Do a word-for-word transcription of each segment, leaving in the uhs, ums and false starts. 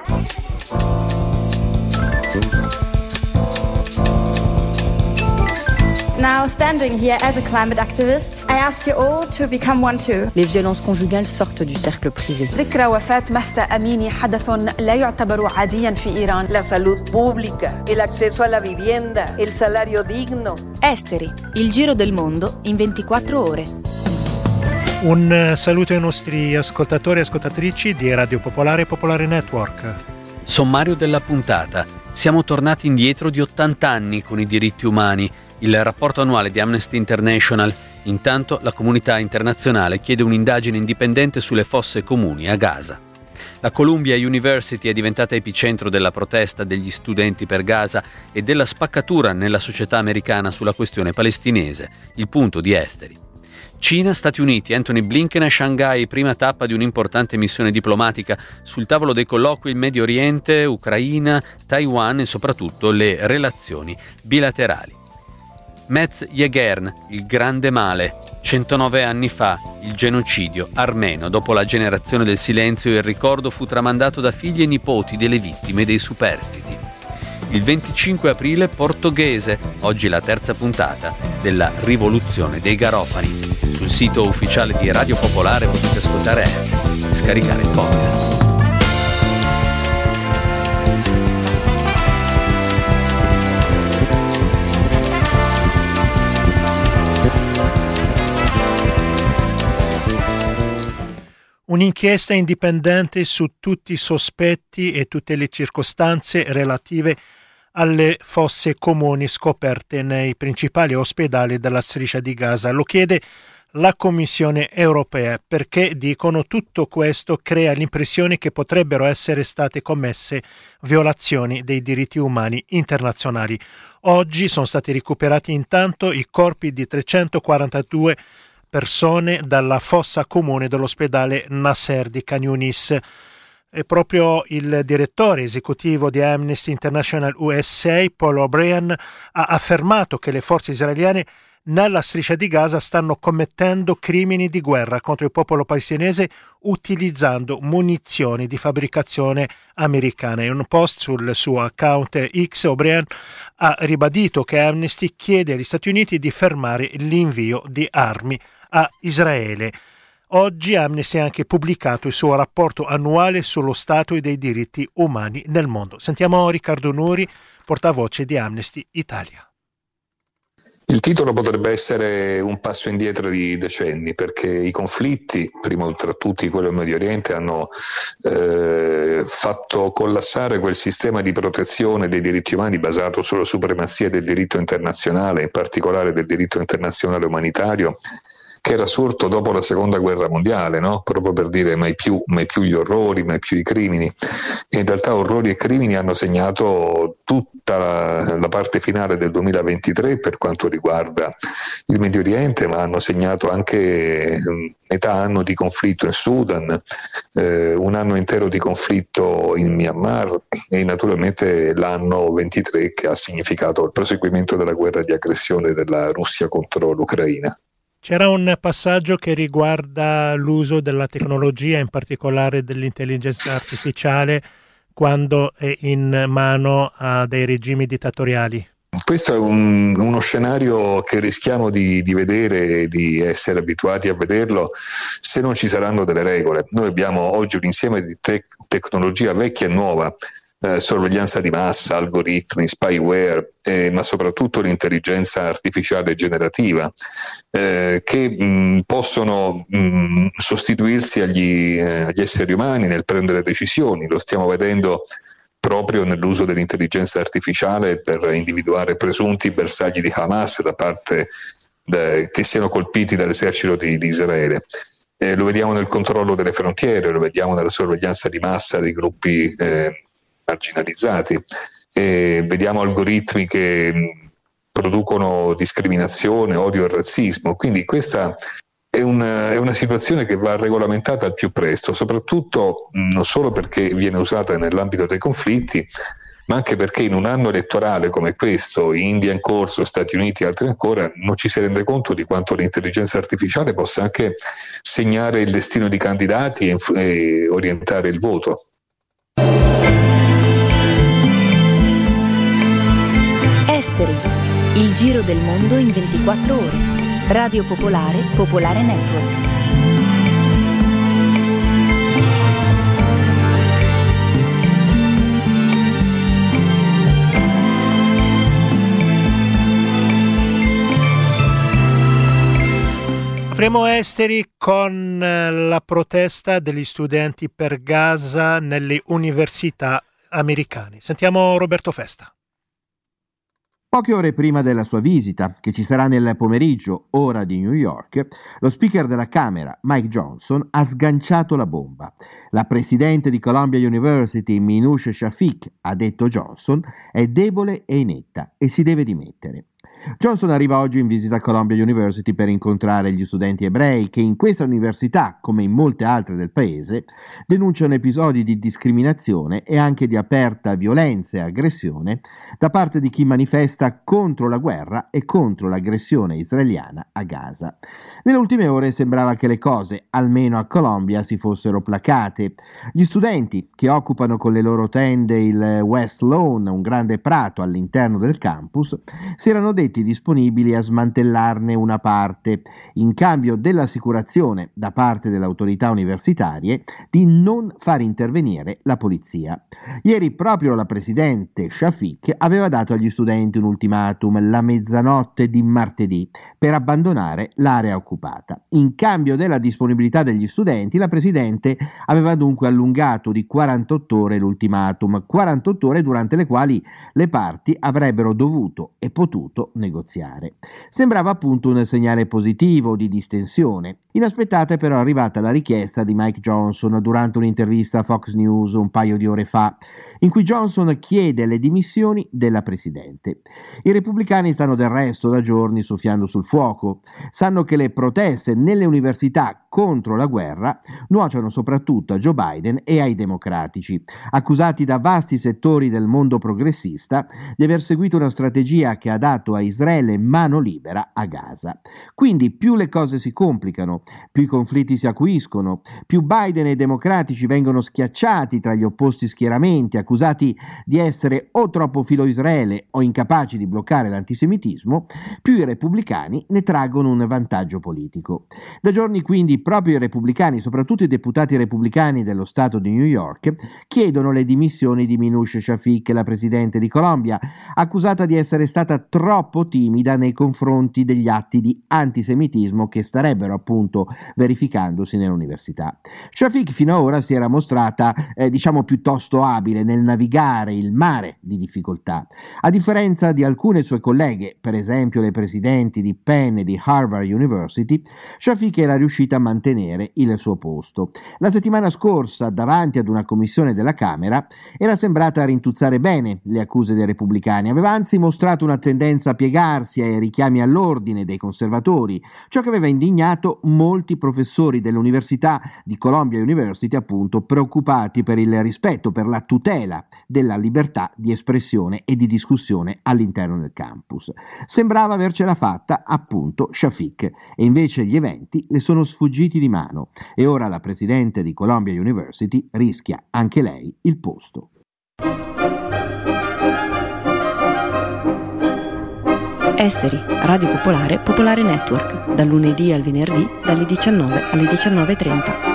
Now, standing here as a climate activist, I ask you all to become one too. Les violences conjugales sortent du cercle privé. ذكرى وفاة مهسا أميني حدث لا يعتبر عاديا في إيران. La salud pública, el acceso a la vivienda, el salario digno. Esteri, il giro del mondo in ventiquattro ore. Un saluto ai nostri ascoltatori e ascoltatrici di Radio Popolare e Popolare Network. Sommario della puntata. Siamo tornati indietro di ottanta anni con i diritti umani. Il rapporto annuale di Amnesty International. Intanto la comunità internazionale chiede un'indagine indipendente sulle fosse comuni a Gaza. La Columbia University è diventata epicentro della protesta degli studenti per Gaza e della spaccatura nella società americana sulla questione palestinese, il punto di Esteri. Cina, Stati Uniti, Anthony Blinken a Shanghai, prima tappa di un'importante missione diplomatica. Sul tavolo dei colloqui il Medio Oriente, Ucraina, Taiwan e soprattutto le relazioni bilaterali. Metz Yegern, il grande male. centonove anni fa, il genocidio armeno. Dopo la generazione del silenzio e il ricordo fu tramandato da figli e nipoti delle vittime dei superstiti. Il venticinque aprile, Portoghese, oggi la terza puntata della rivoluzione dei garofani. Sul sito ufficiale di Radio Popolare potete ascoltare Esteri e scaricare il podcast. Un'inchiesta indipendente su tutti i sospetti e tutte le circostanze relative alle fosse comuni scoperte nei principali ospedali della striscia di Gaza. Lo chiede la Commissione europea perché, dicono, tutto questo crea l'impressione che potrebbero essere state commesse violazioni dei diritti umani internazionali. Oggi sono stati recuperati intanto i corpi di trecentoquarantadue persone dalla fossa comune dell'ospedale Nasser di Khan Yunis. E proprio il direttore esecutivo di Amnesty International U S A, Paul O'Brien, ha affermato che le forze israeliane nella striscia di Gaza stanno commettendo crimini di guerra contro il popolo palestinese utilizzando munizioni di fabbricazione americana. In un post sul suo account X, O'Brien ha ribadito che Amnesty chiede agli Stati Uniti di fermare l'invio di armi a Israele. Oggi Amnesty ha anche pubblicato il suo rapporto annuale sullo stato dei diritti umani nel mondo. Sentiamo Riccardo Nuri, portavoce di Amnesty Italia. Il titolo potrebbe essere un passo indietro di decenni, perché i conflitti, prima tra tutti quello del Medio Oriente, hanno eh, fatto collassare quel sistema di protezione dei diritti umani basato sulla supremazia del diritto internazionale, in particolare del diritto internazionale umanitario, che era sorto dopo la seconda guerra mondiale, no? Proprio per dire mai più, mai più gli orrori, mai più i crimini. E in realtà orrori e crimini hanno segnato tutta la, la parte finale del duemilaventitré per quanto riguarda il Medio Oriente, ma hanno segnato anche metà anno di conflitto in Sudan, eh, un anno intero di conflitto in Myanmar e naturalmente l'anno ventitré, che ha significato il proseguimento della guerra di aggressione della Russia contro l'Ucraina. C'era un passaggio che riguarda l'uso della tecnologia, in particolare dell'intelligenza artificiale, quando è in mano a dei regimi dittatoriali. Questo è un, uno scenario che rischiamo di, di vedere, di essere abituati a vederlo, se non ci saranno delle regole. Noi abbiamo oggi un insieme di te- tecnologia vecchia e nuova, Eh, sorveglianza di massa, algoritmi, spyware, eh, ma soprattutto l'intelligenza artificiale generativa, eh, che mh, possono mh, sostituirsi agli, eh, agli esseri umani nel prendere decisioni. Lo stiamo vedendo proprio nell'uso dell'intelligenza artificiale per individuare presunti bersagli di Hamas da parte de, che siano colpiti dall'esercito di, di Israele. Eh, lo vediamo nel controllo delle frontiere, lo vediamo nella sorveglianza di massa dei gruppi eh, marginalizzati, e vediamo algoritmi che mh, producono discriminazione, odio e razzismo. Quindi questa è una, è una situazione che va regolamentata al più presto, soprattutto mh, non solo perché viene usata nell'ambito dei conflitti, ma anche perché in un anno elettorale come questo, India in corso, Stati Uniti e altri ancora, non ci si rende conto di quanto l'intelligenza artificiale possa anche segnare il destino di candidati e, inf- e orientare il voto. Esteri, il giro del mondo in ventiquattro ore. Radio Popolare, Popolare Network. Apriamo Esteri con la protesta degli studenti per Gaza nelle università americane. Sentiamo Roberto Festa. Poche ore prima della sua visita, che ci sarà nel pomeriggio, ora di New York, lo speaker della Camera, Mike Johnson, ha sganciato la bomba. La presidente di Columbia University, Minouche Shafik, ha detto Johnson, è debole e inetta e si deve dimettere. Johnson arriva oggi in visita a Columbia University per incontrare gli studenti ebrei che in questa università, come in molte altre del paese, denunciano episodi di discriminazione e anche di aperta violenza e aggressione da parte di chi manifesta contro la guerra e contro l'aggressione israeliana a Gaza. Nelle ultime ore sembrava che le cose, almeno a Columbia, si fossero placate. Gli studenti, che occupano con le loro tende il West Lawn, un grande prato all'interno del campus, si erano detti disponibili a smantellarne una parte, in cambio dell'assicurazione da parte delle autorità universitarie di non far intervenire la polizia. Ieri proprio la presidente Shafik aveva dato agli studenti un ultimatum la mezzanotte di martedì per abbandonare l'area occupata. In cambio della disponibilità degli studenti, la presidente aveva dunque allungato di quarantotto ore l'ultimatum, quarantotto ore durante le quali le parti avrebbero dovuto e potuto negoziare. Sembrava appunto un segnale positivo di distensione. Inaspettata è però arrivata la richiesta di Mike Johnson durante un'intervista a Fox News un paio di ore fa, in cui Johnson chiede le dimissioni della presidente. I repubblicani stanno del resto da giorni soffiando sul fuoco. Sanno che le proteste nelle università contro la guerra nuociono soprattutto a Joe Biden e ai democratici, accusati da vasti settori del mondo progressista di aver seguito una strategia che ha dato a Israele mano libera a Gaza. Quindi più le cose si complicano, più i conflitti si acuiscono, più Biden e i democratici vengono schiacciati tra gli opposti schieramenti, accusati di essere o troppo filo Israele o incapaci di bloccare l'antisemitismo, più i repubblicani ne traggono un vantaggio politico. Da giorni quindi proprio i repubblicani, soprattutto i deputati repubblicani dello Stato di New York, chiedono le dimissioni di Minouche Shafik, la presidente di Columbia, accusata di essere stata troppo timida nei confronti degli atti di antisemitismo che starebbero appunto verificandosi nell'università. Shafik fino ad ora si era mostrata eh, diciamo piuttosto abile nel navigare il mare di difficoltà. A differenza di alcune sue colleghe, per esempio le presidenti di Penn e di Harvard University, Shafik era riuscita a mantenere il suo posto. La settimana scorsa, davanti ad una commissione della Camera, era sembrata rintuzzare bene le accuse dei repubblicani, aveva anzi mostrato una tendenza a piegarsi ai richiami all'ordine dei conservatori, ciò che aveva indignato molti professori dell'Università di Columbia University, appunto, preoccupati per il rispetto, per la tutela della libertà di espressione e di discussione all'interno del campus. Sembrava avercela fatta, appunto, Shafik, e invece gli eventi le sono sfuggiti di mano e ora la presidente di Columbia University rischia anche lei il posto. Esteri, Radio Popolare, Popolare Network, dal lunedì al venerdì, dalle diciannove alle diciannove e trenta.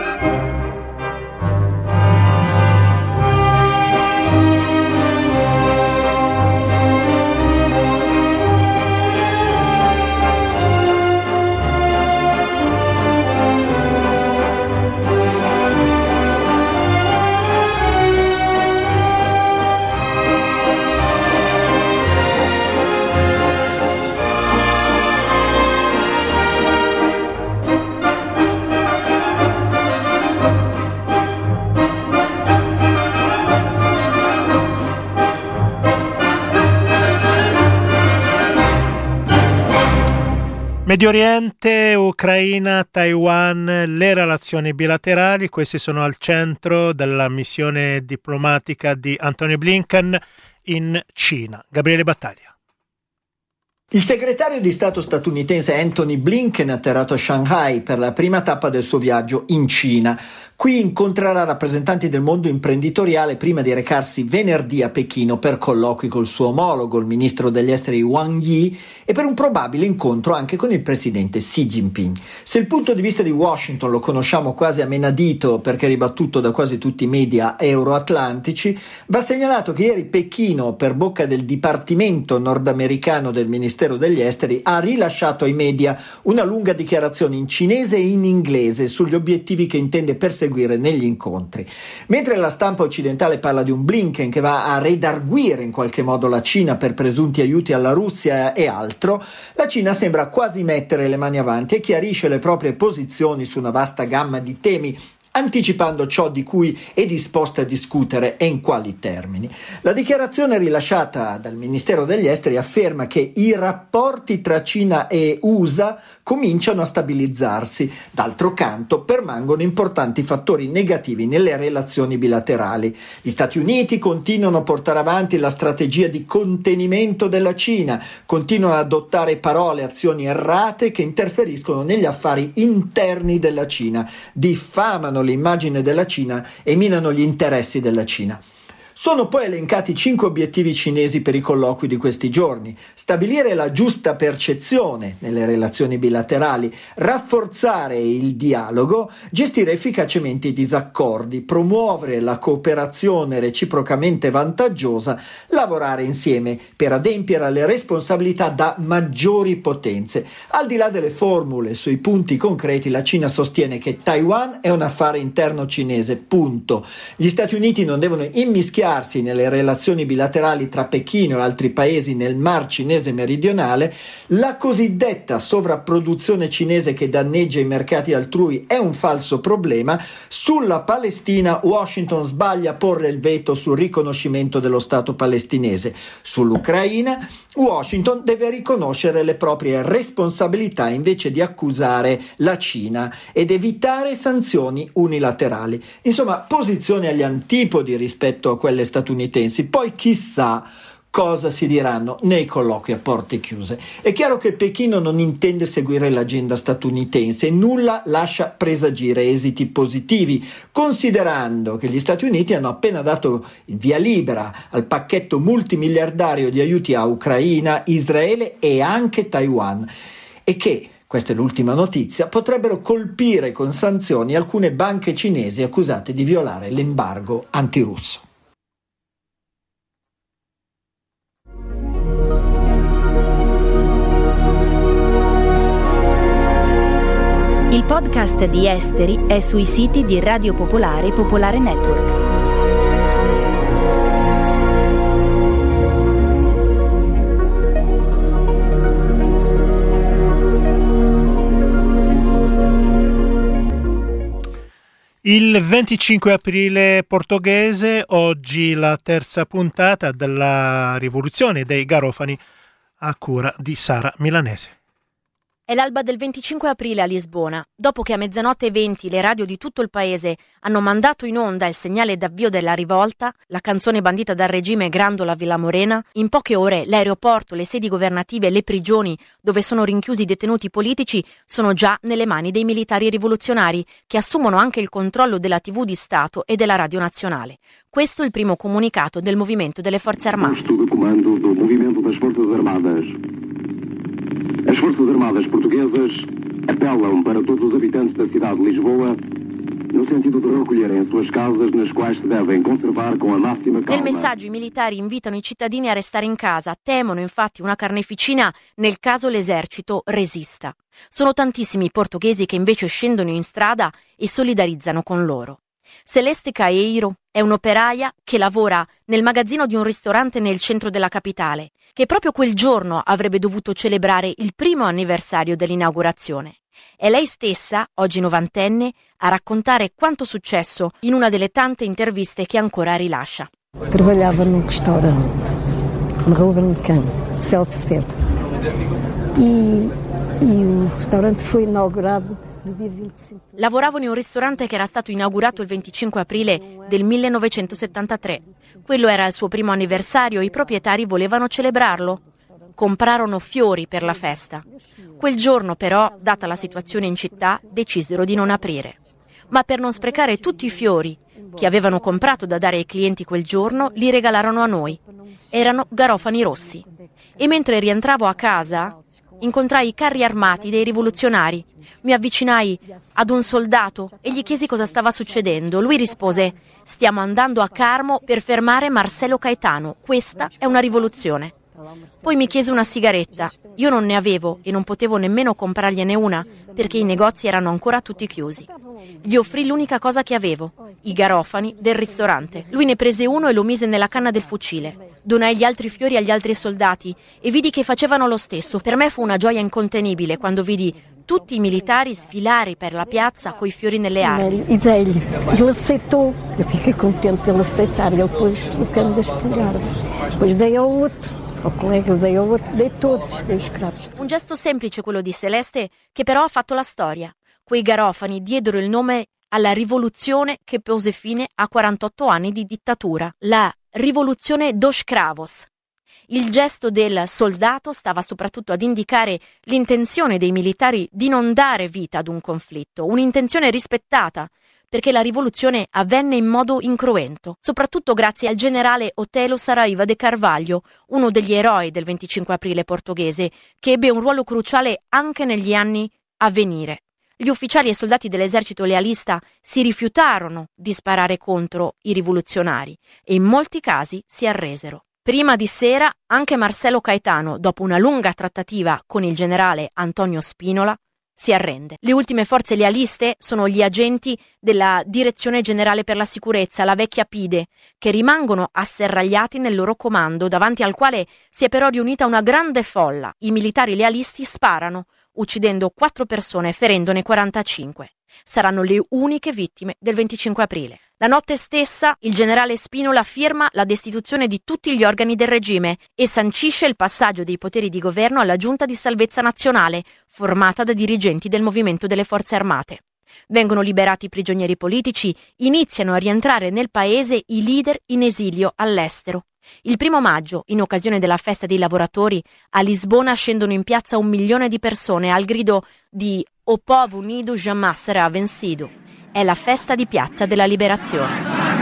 Medio Oriente, Ucraina, Taiwan, le relazioni bilaterali, questi sono al centro della missione diplomatica di Antony Blinken in Cina. Gabriele Battaglia. Il segretario di Stato statunitense Antony Blinken è atterrato a Shanghai per la prima tappa del suo viaggio in Cina. Qui incontrerà rappresentanti del mondo imprenditoriale prima di recarsi venerdì a Pechino per colloqui col suo omologo, il ministro degli esteri Wang Yi, e per un probabile incontro anche con il presidente Xi Jinping. Se il punto di vista di Washington lo conosciamo quasi a menadito perché ribattuto da quasi tutti i media euroatlantici, va segnalato che ieri Pechino, per bocca del Dipartimento nordamericano del Ministero degli Esteri, ha rilasciato ai media una lunga dichiarazione in cinese e in inglese sugli obiettivi che intende perseguire negli incontri. Mentre la stampa occidentale parla di un Blinken che va a redarguire in qualche modo la Cina per presunti aiuti alla Russia e altro, la Cina sembra quasi mettere le mani avanti e chiarisce le proprie posizioni su una vasta gamma di temi, anticipando ciò di cui è disposta a discutere e in quali termini. La dichiarazione rilasciata dal Ministero degli Esteri afferma che i rapporti tra Cina e U S A cominciano a stabilizzarsi. D'altro canto, permangono importanti fattori negativi nelle relazioni bilaterali. Gli Stati Uniti continuano a portare avanti la strategia di contenimento della Cina, continuano ad adottare parole e azioni errate che interferiscono negli affari interni della Cina, diffamano l'immagine della Cina e minano gli interessi della Cina. Sono poi elencati cinque obiettivi cinesi per i colloqui di questi giorni: stabilire la giusta percezione nelle relazioni bilaterali, rafforzare il dialogo, gestire efficacemente i disaccordi, promuovere la cooperazione reciprocamente vantaggiosa, lavorare insieme per adempiere alle responsabilità da maggiori potenze. Al di là delle formule sui punti concreti, la Cina sostiene che Taiwan è un affare interno cinese, punto. Gli Stati Uniti non devono immischiare nelle relazioni bilaterali tra Pechino e altri paesi nel Mar Cinese meridionale. La cosiddetta sovrapproduzione cinese che danneggia i mercati altrui è un falso problema. Sulla Palestina Washington sbaglia a porre il veto sul riconoscimento dello Stato palestinese. Sull'Ucraina Washington deve riconoscere le proprie responsabilità invece di accusare la Cina ed evitare sanzioni unilaterali. Insomma, posizioni agli antipodi rispetto a quelle statunitensi. Poi chissà cosa si diranno nei colloqui a porte chiuse. È chiaro che Pechino non intende seguire l'agenda statunitense e nulla lascia presagire esiti positivi, considerando che gli Stati Uniti hanno appena dato il via libera al pacchetto multimiliardario di aiuti a Ucraina, Israele e anche Taiwan, e che, questa è l'ultima notizia, potrebbero colpire con sanzioni alcune banche cinesi accusate di violare l'embargo antirusso. Il podcast di Esteri è sui siti di Radio Popolare e Popolare Network. Il venticinque aprile portoghese, oggi la terza puntata della rivoluzione dei Garofani a cura di Sara Milanese. È l'alba del venticinque aprile a Lisbona. Dopo che a mezzanotte e venti le radio di tutto il paese hanno mandato in onda il segnale d'avvio della rivolta, la canzone bandita dal regime Grândola Vila Morena, in poche ore l'aeroporto, le sedi governative e le prigioni dove sono rinchiusi i detenuti politici sono già nelle mani dei militari rivoluzionari, che assumono anche il controllo della tivù di Stato e della radio nazionale. Questo è il primo comunicato del Movimento delle Forze Armate. Posto de comando do Movimento das Forças Armadas. As Forças Armadas Portuguesas apelam para todos os habitantes da cidade de Lisboa no sentido de recolherem as suas casas, nas quais se devem conservar com a massima calma. Nel messaggio i militari invitano i cittadini a restare in casa, temono infatti una carneficina nel caso l'esercito resista. Sono tantissimi i portoghesi che invece scendono in strada e solidarizzano con loro. Celeste Caeiro è un'operaia che lavora nel magazzino di un ristorante nel centro della capitale, che proprio quel giorno avrebbe dovuto celebrare il primo anniversario dell'inaugurazione. È lei stessa, oggi novantenne, a raccontare quanto successo in una delle tante interviste che ancora rilascia. Trabalhava num ristorante, na Rua Brancão, self-service, e, e o restaurante foi inaugurado. Lavoravo in un ristorante che era stato inaugurato il venticinque aprile del millenovecentosettantatré. Quello era il suo primo anniversario e i proprietari volevano celebrarlo. comprarono fiori per la festa. Quel giorno però, data la situazione in città, decisero di non aprire. Ma per non sprecare tutti i fiori che avevano comprato da dare ai clienti quel giorno, li regalarono a noi. Erano garofani rossi. E mentre rientravo a casa, incontrai i carri armati dei rivoluzionari. Mi avvicinai ad un soldato e gli chiesi cosa stava succedendo. Lui rispose: stiamo andando a Carmo per fermare Marcelo Caetano. Questa è una rivoluzione. Poi mi chiese una sigaretta. Io non ne avevo e non potevo nemmeno comprargliene una perché i negozi erano ancora tutti chiusi. Gli offrì l'unica cosa che avevo, i garofani del ristorante. Lui ne prese uno e lo mise nella canna del fucile. Donai gli altri fiori agli altri soldati e vidi che facevano lo stesso. Per me fu una gioia incontenibile quando vidi tutti i militari sfilare per la piazza coi fiori nelle armi. E dei-lhe, ele aceitou, eu fiquei contente dele aceitar, ele pôs o cano da espingarda. Depois dei ao outro, ao colega dei ao outro, dei todos, dei escravos. Un gesto semplice quello di Celeste, che però ha fatto la storia. Quei garofani diedero il nome alla rivoluzione che pose fine a quarantotto anni di dittatura, la rivoluzione dos cravos. Il gesto del soldato stava soprattutto ad indicare l'intenzione dei militari di non dare vita ad un conflitto, un'intenzione rispettata, perché la rivoluzione avvenne in modo incruento, soprattutto grazie al generale Otelo Saraiva de Carvalho, uno degli eroi del venticinque aprile portoghese, che ebbe un ruolo cruciale anche negli anni a venire. Gli ufficiali e soldati dell'esercito lealista si rifiutarono di sparare contro i rivoluzionari e in molti casi si arresero. Prima di sera anche Marcelo Caetano, dopo una lunga trattativa con il generale Antonio Spinola, si arrende. Le ultime forze lealiste sono gli agenti della Direzione Generale per la Sicurezza, la vecchia P I D E, che rimangono asserragliati nel loro comando, davanti al quale si è però riunita una grande folla. I militari lealisti sparano, uccidendo quattro persone e ferendone quarantacinque. Saranno le uniche vittime del venticinque aprile. La notte stessa il generale Spinola firma la destituzione di tutti gli organi del regime e sancisce il passaggio dei poteri di governo alla Giunta di Salvezza Nazionale, formata da dirigenti del movimento delle forze armate. Vengono liberati i prigionieri politici, iniziano a rientrare nel paese i leader in esilio all'estero. Il primo maggio, in occasione della festa dei lavoratori, a Lisbona scendono in piazza un milione di persone al grido di O povo unido jamais será vencido. È la festa di piazza della liberazione.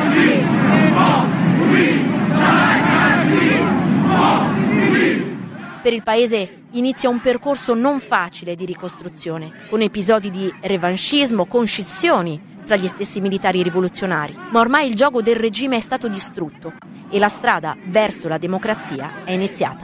Per il paese inizia un percorso non facile di ricostruzione, con episodi di revanchismo, con scissioni tra gli stessi militari rivoluzionari. Ma ormai il gioco del regime è stato distrutto e la strada verso la democrazia è iniziata.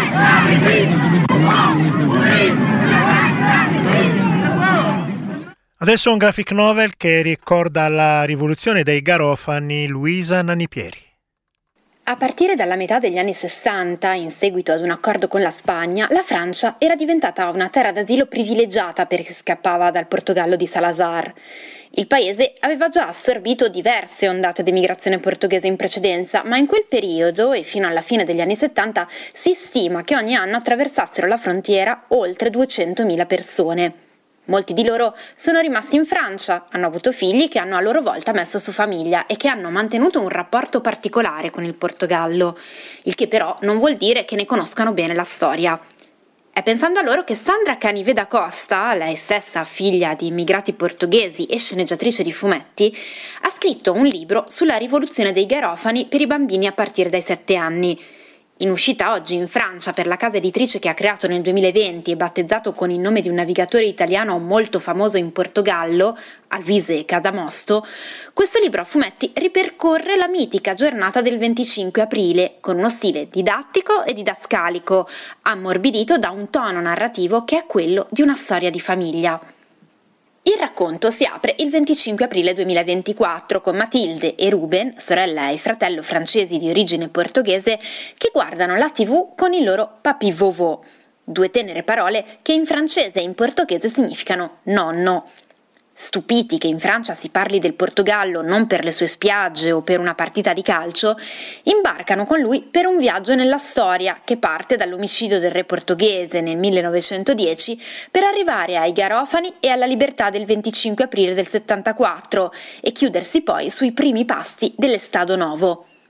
Adesso un graphic novel che ricorda la rivoluzione dei garofani, Luisa Nanipieri. A partire dalla metà degli anni sessanta, in seguito ad un accordo con la Spagna, la Francia era diventata una terra d'asilo privilegiata per chi scappava dal Portogallo di Salazar. Il paese aveva già assorbito diverse ondate di migrazione portoghese in precedenza, ma in quel periodo e fino alla fine degli anni settanta si stima che ogni anno attraversassero la frontiera oltre duecentomila persone. Molti di loro sono rimasti in Francia, hanno avuto figli che hanno a loro volta messo su famiglia e che hanno mantenuto un rapporto particolare con il Portogallo, il che però non vuol dire che ne conoscano bene la storia. È pensando a loro che Sandra Canive da Costa, lei stessa figlia di immigrati portoghesi e sceneggiatrice di fumetti, ha scritto un libro sulla rivoluzione dei garofani per i bambini a partire dai sette anni. In uscita oggi in Francia per la casa editrice che ha creato nel duemilaventi e battezzato con il nome di un navigatore italiano molto famoso in Portogallo, Alvise Cadamosto, questo libro a fumetti ripercorre la mitica giornata del venticinque aprile con uno stile didattico e didascalico, ammorbidito da un tono narrativo che è quello di una storia di famiglia. Il racconto si apre il venticinque aprile duemilaventiquattro con Matilde e Ruben, sorella e fratello francesi di origine portoghese, che guardano la tivù con il loro papy vovò, due tenere parole che in francese e in portoghese significano nonno. Stupiti che in Francia si parli del Portogallo non per le sue spiagge o per una partita di calcio, imbarcano con lui per un viaggio nella storia che parte dall'omicidio del re portoghese nel millenovecentodieci per arrivare ai garofani e alla libertà del venticinque aprile del settantaquattro e chiudersi poi sui primi passi dell'Estado Novo.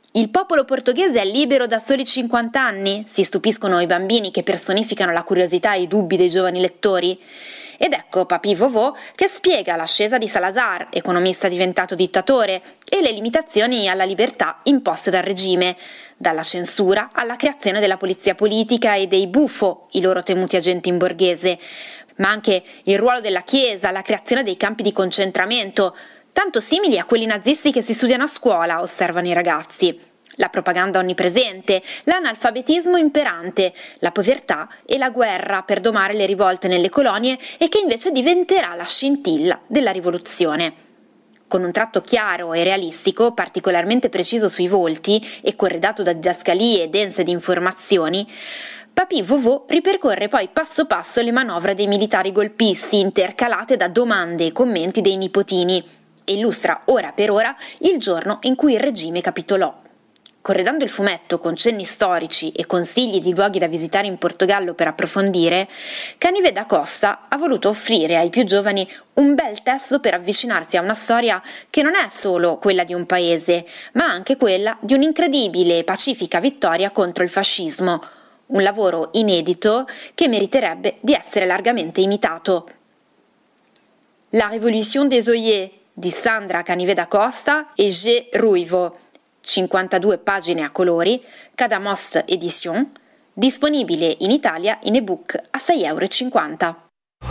Il popolo portoghese è libero da soli cinquanta anni? Si stupiscono i bambini che personificano la curiosità e i dubbi dei giovani lettori. Ed ecco Papy Vovò che spiega l'ascesa di Salazar, economista diventato dittatore, e le limitazioni alla libertà imposte dal regime, dalla censura alla creazione della polizia politica e dei bufo, i loro temuti agenti in borghese, ma anche il ruolo della Chiesa, la creazione dei campi di concentramento, tanto simili a quelli nazisti che si studiano a scuola, osservano i ragazzi. La propaganda onnipresente, l'analfabetismo imperante, la povertà e la guerra per domare le rivolte nelle colonie e che invece diventerà la scintilla della rivoluzione. Con un tratto chiaro e realistico, particolarmente preciso sui volti e corredato da didascalie dense di informazioni, Papy Vovò ripercorre poi passo passo le manovre dei militari golpisti intercalate da domande e commenti dei nipotini e illustra ora per ora il giorno in cui il regime capitolò. Corredando il fumetto con cenni storici e consigli di luoghi da visitare in Portogallo per approfondire, Canive da Costa ha voluto offrire ai più giovani un bel testo per avvicinarsi a una storia che non è solo quella di un paese, ma anche quella di un'incredibile e pacifica vittoria contro il fascismo. Un lavoro inedito che meriterebbe di essere largamente imitato. La Révolution des Oyer di Sandra Canive da Costa e G. Ruivo, cinquantadue pagine a colori, Cadamost Edition, disponibile in Italia in ebook a sei euro e cinquanta.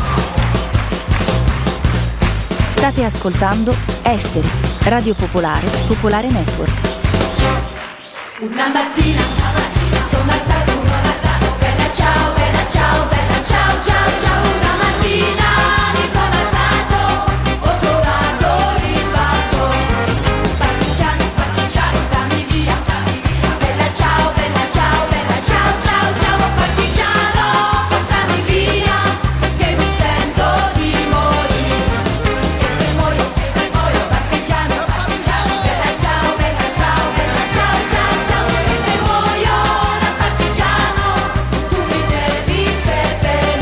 State ascoltando Esteri, Radio Popolare, Popolare Network. Una mattina sono alzato, bella ciao, bella ciao, bella ciao, ciao, ciao. Una mattina mi sono alzato, ho trovato l'invaso. Partigiano, partigiano, dammi via, bella ciao, bella ciao, bella ciao, ciao, ciao. Partigiano, portami via, che mi sento di morire. E se muoio, e se muoio, partigiano, partigiano, bella ciao, bella ciao, bella ciao, ciao, ciao. E se muoio da partigiano, tu mi devi seppellire.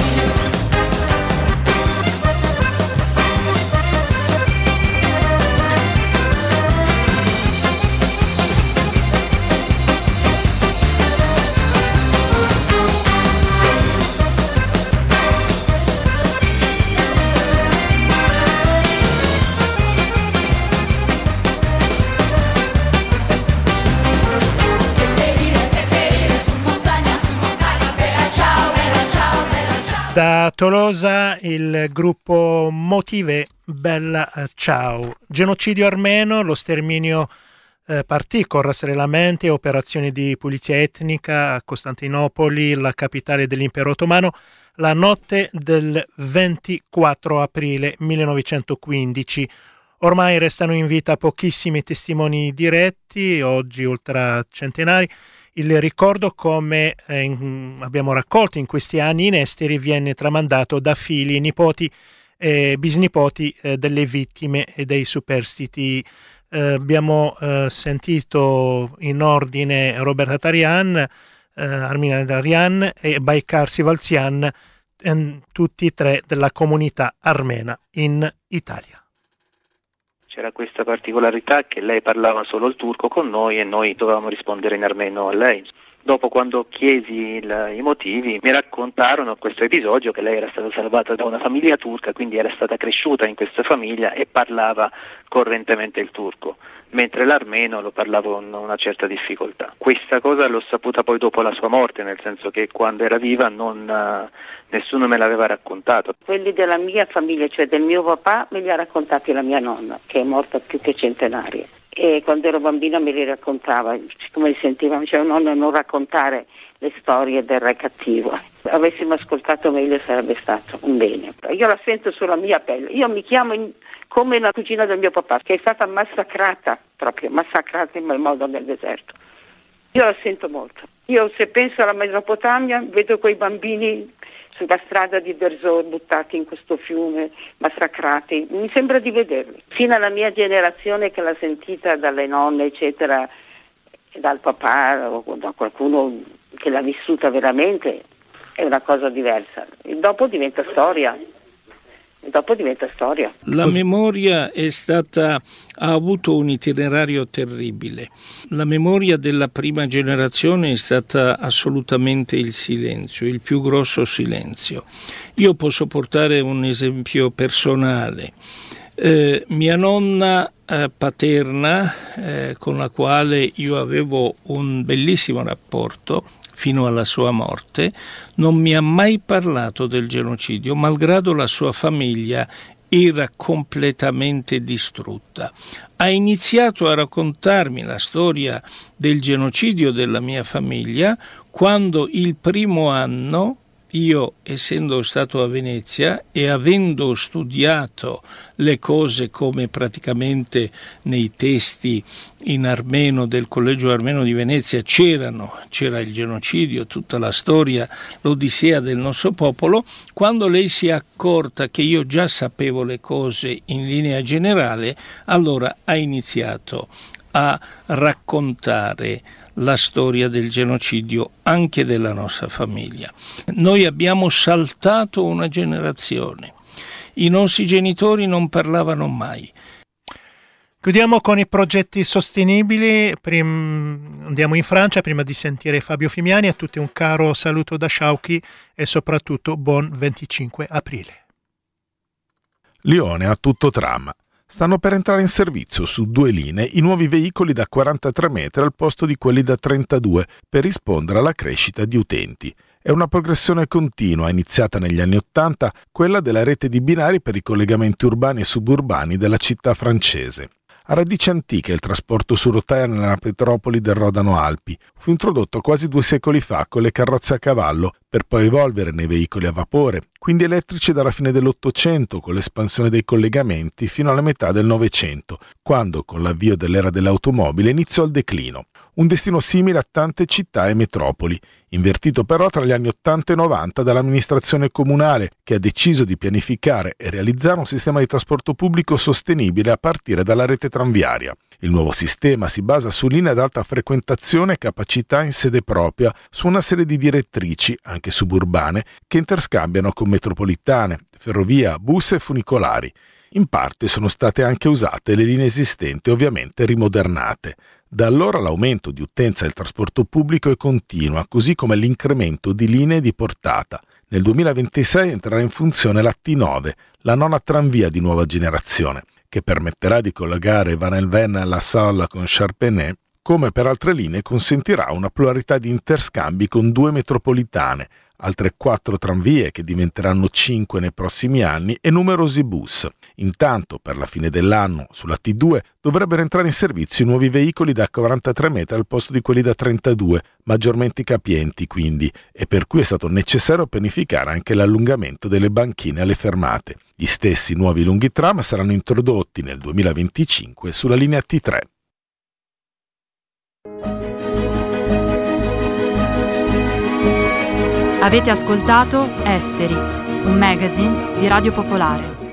Da Tolosa il gruppo Motive Bella Ciao. Genocidio armeno, lo sterminio eh, partì con rastrellamenti e operazioni di pulizia etnica a Costantinopoli, la capitale dell'impero ottomano, la notte del ventiquattro aprile millenovecentoquindici. Ormai restano in vita pochissimi testimoni diretti, oggi ultra centenari. Il ricordo, come eh, in, abbiamo raccolto in questi anni in esteri, viene tramandato da figli, nipoti e bisnipoti eh, delle vittime e dei superstiti. Eh, abbiamo eh, sentito in ordine Roberta Tarian, eh, Armina Darian e Baikar Sivalzian, eh, tutti e tre della comunità armena in Italia. C'era questa particolarità che lei parlava solo il turco con noi e noi dovevamo rispondere in armeno a lei. Dopo, quando chiesi il, i motivi, mi raccontarono questo episodio che lei era stata salvata da una famiglia turca, quindi era stata cresciuta in questa famiglia e parlava correntemente il turco, mentre l'armeno lo parlavo con una certa difficoltà. Questa cosa l'ho saputa poi dopo la sua morte, nel senso che quando era viva non, uh, nessuno me l'aveva raccontato. Quelli della mia famiglia, cioè del mio papà, me li ha raccontati la mia nonna, che è morta più che centenaria. E quando ero bambina me li raccontava, siccome li sentiva, mi diceva nonna non raccontare le storie del re cattivo. Avessimo ascoltato meglio sarebbe stato un bene. Io la sento sulla mia pelle, io mi chiamo in, come la cugina del mio papà, che è stata massacrata, proprio massacrata in quel modo nel deserto. Io la sento molto. Io se penso alla Mesopotamia vedo quei bambini sulla strada di Derzor buttati in questo fiume, massacrati, mi sembra di vederli. Fino alla mia generazione che l'ha sentita dalle nonne, eccetera, e dal papà o da qualcuno che l'ha vissuta veramente, è una cosa diversa. E dopo diventa storia, e dopo diventa storia. La memoria è stata, ha avuto un itinerario terribile. La memoria della prima generazione è stata assolutamente il silenzio, il più grosso silenzio. Io posso portare un esempio personale. Eh, mia nonna eh, paterna, eh, con la quale io avevo un bellissimo rapporto fino alla sua morte, non mi ha mai parlato del genocidio, malgrado la sua famiglia era completamente distrutta. Ha iniziato a raccontarmi la storia del genocidio della mia famiglia quando il primo anno, io essendo stato a Venezia e avendo studiato le cose come praticamente nei testi in armeno del Collegio Armeno di Venezia c'erano, c'era il genocidio, tutta la storia, l'odissea del nostro popolo, quando lei si è accorta che io già sapevo le cose in linea generale, allora ha iniziato a raccontare la storia del genocidio anche della nostra famiglia. Noi abbiamo saltato una generazione. I nostri genitori non parlavano mai. Chiudiamo con i progetti sostenibili. Prim... Andiamo in Francia prima di sentire Fabio Fimiani. A tutti un caro saluto da Sciauchi e soprattutto buon venticinque aprile. Lione ha tutto tram. Stanno per entrare in servizio su due linee i nuovi veicoli da quarantatré metri al posto di quelli da trentadue per rispondere alla crescita di utenti. È una progressione continua, iniziata negli anni Ottanta, quella della rete di binari per i collegamenti urbani e suburbani della città francese. A radici antiche il trasporto su rotaia nella metropoli del Rodano Alpi fu introdotto quasi due secoli fa con le carrozze a cavallo, per poi evolvere nei veicoli a vapore, quindi elettrici dalla fine dell'Ottocento con l'espansione dei collegamenti fino alla metà del Novecento, quando con l'avvio dell'era dell'automobile iniziò il declino. Un destino simile a tante città e metropoli, invertito però tra gli anni ottanta e novanta dall'amministrazione comunale, che ha deciso di pianificare e realizzare un sistema di trasporto pubblico sostenibile a partire dalla rete tranviaria. Il nuovo sistema si basa su linee ad alta frequentazione e capacità in sede propria su una serie di direttrici, anche suburbane, che interscambiano con metropolitane, ferrovia, bus e funicolari. In parte sono state anche usate le linee esistenti, ovviamente rimodernate. Da allora l'aumento di utenza del trasporto pubblico è continua, così come l'incremento di linee di portata. Nel duemilaventisei entrerà in funzione la T nove, la nona tranvia di nuova generazione, che permetterà di collegare Vanelven alla Salle con Charpenay, come per altre linee consentirà una pluralità di interscambi con due metropolitane, altre quattro tranvie che diventeranno cinque nei prossimi anni e numerosi bus. Intanto, per la fine dell'anno, sulla T due dovrebbero entrare in servizio i nuovi veicoli da quarantatré metri al posto di quelli da trentadue, maggiormente capienti quindi, e per cui è stato necessario pianificare anche l'allungamento delle banchine alle fermate. Gli stessi nuovi lunghi tram saranno introdotti nel duemilaventicinque sulla linea T tre. Avete ascoltato Esteri, un magazine di Radio Popolare.